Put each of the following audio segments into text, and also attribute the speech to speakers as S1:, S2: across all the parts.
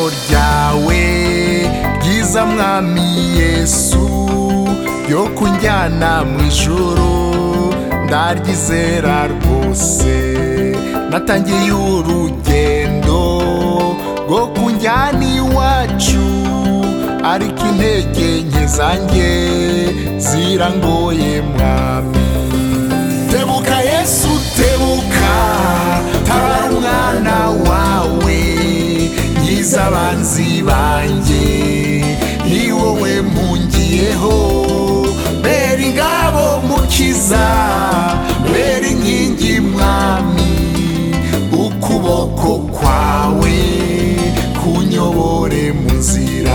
S1: ryawe ryiza mwami Yesu yo kunjyana mu ijuru ndaryizera rwose. Natangiye urugendo rwo kunjyana iwacu ariko intege nke zanjye zirangoye mwami. Tebuka Yesu tebuka, tabara umwana wawe, nkiza abanzi banjye, ni wowe mpungiyeho. Bera ingabo mukiza, bera inkingi mwami, ukuboko kwawe kunyobore mu nzira.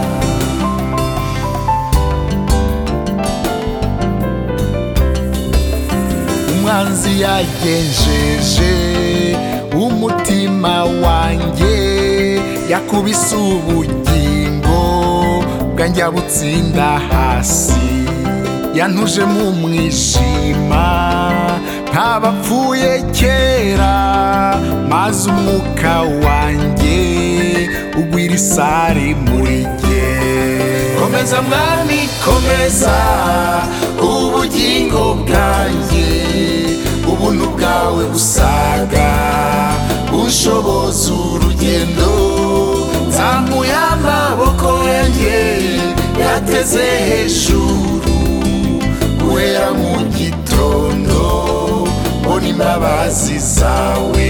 S1: Umwanzi yagenjeje umutima wanjye, yakubise ubugingo bwanjye abutsinda hasi. Yantuje mu mwijima nk'abapfuye kera, maze umwuka wanjye ugwira isari muri jye. Komeza mwami komeza ubugingo bwanjye, ubuntu bwawe busaga bushoboza urugendo. Nzamuye amaboko yanjye yateze hejuru, guhera mu gitondo mbona imbabazi zawe.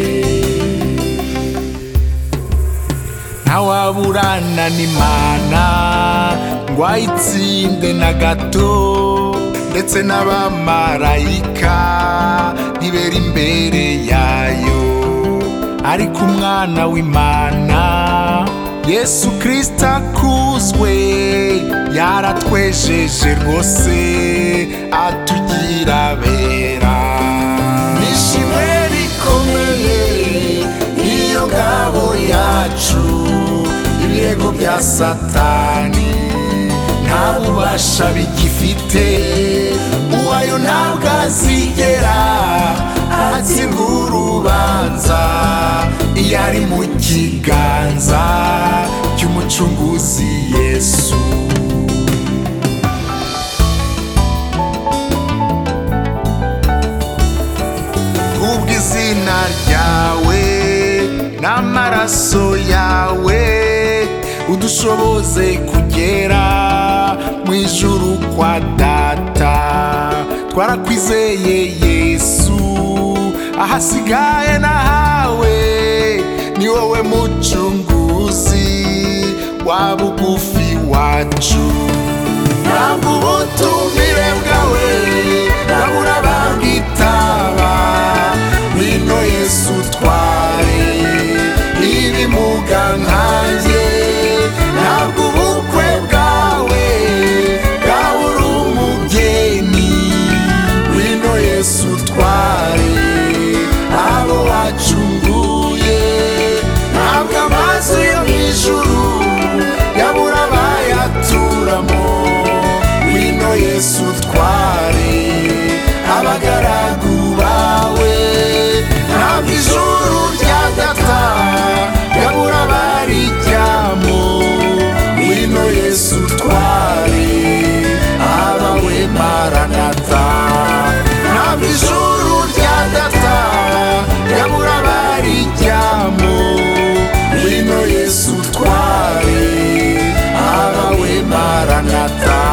S1: Ntawaburana n'Imana ngo ayitsinde na gato, ndetse n'abamarayika ntibera imbere yayo. Ariko umwana w'Imana Yesu Kristo akuzwe, yaratwejeje rwose atugira abera. Nishimwe rikomeye niyo ngabo yacu, ibirego bya Satani nta bubasha bigifite. Uwayo ntabwo azigera atsinda urubanza, iyo ari mu kiganza cy'umucunguzi Yesu. Kubw'izina ryawe n'amaraso yawe, udushoboze kugera mu ijuru kwa Data. Twarakwizeye Yesu, ahasigaye nahawe, ni wowe mucunguzi wa bugufi wacu. Ntabwo ubutumire bwawe babura bambwitaba, ngwino Yesu utware ibimuga nkanjye. Ntabwo ubukwe bwawe bwabura umugeni, ngwino Yesu utware abo wacunguye. Ntabwo amazu yo mu ijuru yabura abayaturamo, ngwino Yesu utware abagaragu bawe. Ntabwo ijuru rya Data yabura abarijyamo, ngwino Yesu utware abawe Maranatha. Ntabwo ijuru rya Data yabura abarijyamo, ngwino Yesu utware abawe Maranatha.